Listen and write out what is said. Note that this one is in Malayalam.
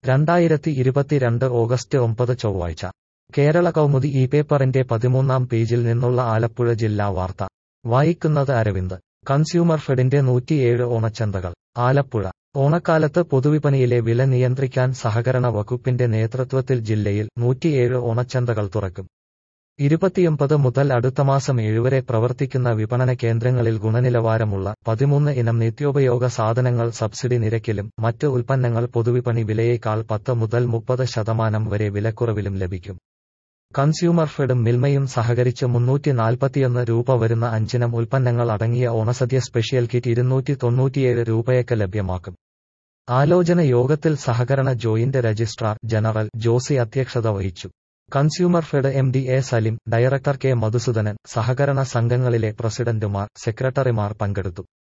2022 ഓഗസ്റ്റ് 9 ചൊവ്വാഴ്ച കേരള കൗമുദി ഈ പേപ്പറിന്റെ 13-ാം പേജിൽ നിന്നുള്ള ആലപ്പുഴ ജില്ലാ വാർത്ത വായിക്കുന്നത് അരവിന്ദ്. കൺസ്യൂമർ ഫെഡിന്റെ 107 ഓണച്ചന്തകൾ. ആലപ്പുഴ ഓണക്കാലത്ത് പൊതുവിപണിയിലെ വില നിയന്ത്രിക്കാൻ സഹകരണ വകുപ്പിന്റെ നേതൃത്വത്തിൽ ജില്ലയിൽ 107 ഓണച്ചന്തകൾ തുറക്കും. 29 മുതൽ അടുത്ത മാസം 7 വരെ പ്രവർത്തിക്കുന്ന വിപണന കേന്ദ്രങ്ങളിൽ ഗുണനിലവാരമുള്ള 13 ഇനം നിത്യോപയോഗ സാധനങ്ങൾ സബ്സിഡി നിരക്കിലും മറ്റ് ഉൽപ്പന്നങ്ങൾ പൊതുവിപണി വിലയേക്കാൾ 10 മുതൽ 30% വരെ വിലക്കുറവിലും ലഭിക്കും. കൺസ്യൂമർ ഫെഡും മിൽമയും സഹകരിച്ച് 341 രൂപ വരുന്ന 5 ഇനം ഉൽപ്പന്നങ്ങൾ അടങ്ങിയ ഓണസദ്യ സ്പെഷ്യൽ കിറ്റ് 297 രൂപയ്ക്ക് ലഭ്യമാക്കും. ആലോചന യോഗത്തിൽ സഹകരണ ജോയിന്റ് രജിസ്ട്രാർ ജനറൽ ജോസി അധ്യക്ഷത വഹിച്ചു. Consumer fed MD A Salim, director K Madhusoodanan, സഹകരണ സംഘങ്ങളിലെ പ്രസിഡന്റുമാർ, സെക്രട്ടറിമാർ പങ്കെടുത്തു.